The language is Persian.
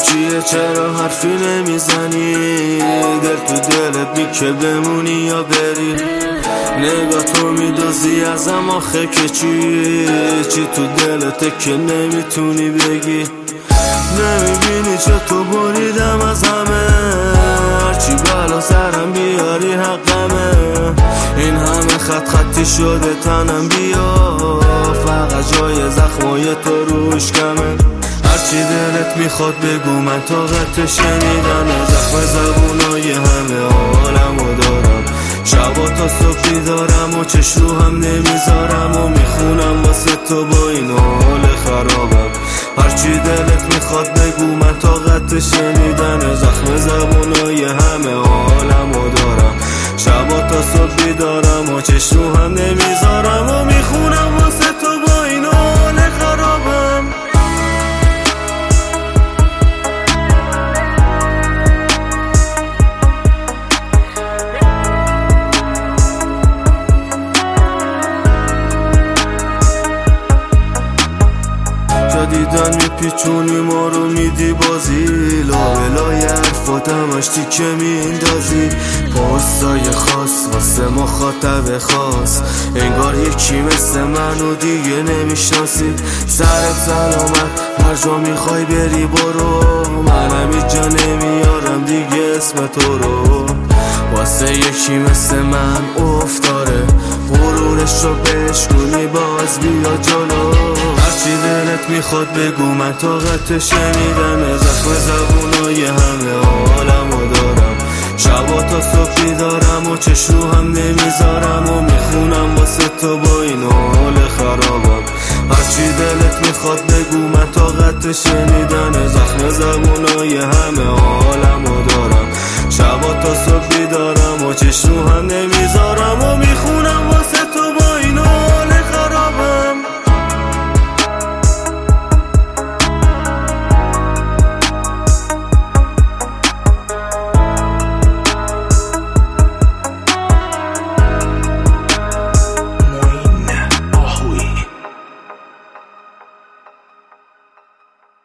چیه چرا حرفی نمیزنی؟ دل تو دلت بی که بمونی یا بری؟ نگاه تو میدازی ازم آخه که چی تو دلته که نمیتونی بگی؟ نمیبینی چه تو بریدم از همه، هرچی بلا سرم بیاری حقمه. این همه خط خطی شده تنم، بیا فقط جای زخمای تو روش کمه. هرچی دلت میخواد بگو من طاقت شنیدن زخم زبونای همه عالمو دارم. شبا تا صبح بیدارم و چش رو هم نمیذارم و میخونم واسه تو با این حال خرابم. هرچی دلت میخواد بگو من طاقت شنیدن زخم زبونای همه عالمو دارم. شبا تا صبح بیدارم و چش رو هم نمیذارم و میخونم واسه تو با این حال خرابم. دیدن میپیچونی ما رو میدی بازی، لابلای حرفات همش تیکه میندازی. پستای خاص واسه مخاطب خاص، انگار یکی مثل منو دیگه نمیشناسی. سرت سلامت هر جا میخوای بری برو، منم اینجا نمیارم دیگه اسم تو رو. واسه یکی مثل من افتاره، غرورش رو بشکنی باز بیا جلو. هرچی دلت میخواد بگو من طاقت شنیدن زخم زبونای همه عالمو دارم. شبا تا صبح بیدارم و چش رو هم نمیذارم و میخونم واسه تو با این حال خرابم. هرچی دلت میخواد بگو من طاقت شنیدن زخم زبونای همه عالمو دارم. شبا تا صبح بیدارم و چش رو هم نمیذارم